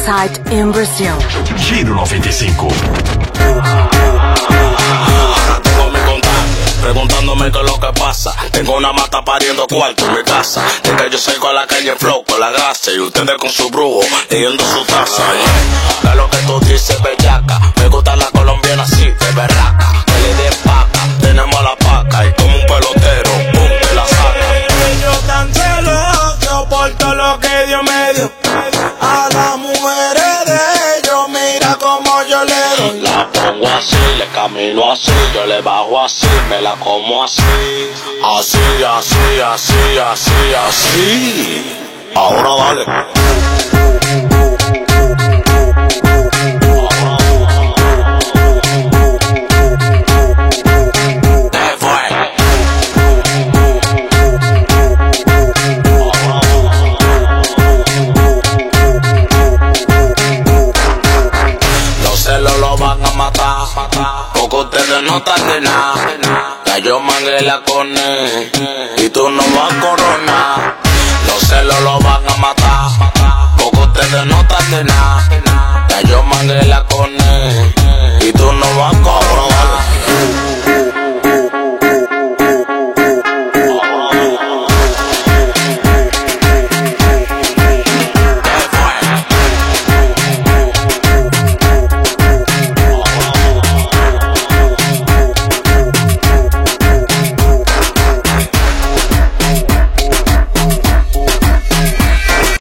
Riverside em Brasil. Giro 95. Ahora tengo mi contacto, preguntándome qué es lo que pasa. Tengo una mata pariendo cuarto en mi casa. De que yo salgo a la calle flow con la gasa y ustedes con su brujo leyendo su taza. Que es lo que tú dices, bellaca. Me gusta la colombiana así, de berraca. Que le den paca, tenemos la paca. Y como un pelotero, pum, te la saca. Yo tan celoso por todo lo que Dios me dio. A las mujeres de ellos, mira como yo le doy. La pongo así, le camino así, yo le bajo así, me la como así. Así, así, así, así, así. Ahora dale. Porque ustedes no están de nada. Ya yo mangué la cone y tú no vas a coronar. Los celos lo van a matar. Porque ustedes no están de nada. Ya yo mangué la cone.